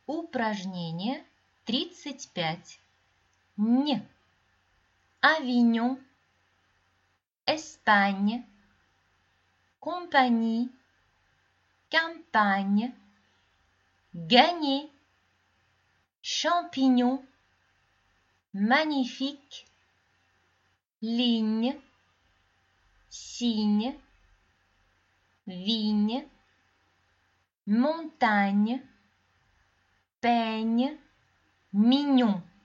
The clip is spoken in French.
Упражнение 35. Н. Avignon, Espagne, compagnie, campagne, gagner, champignon, magnifique, ligne, cygne, vigne, montagne, peigne, mignon.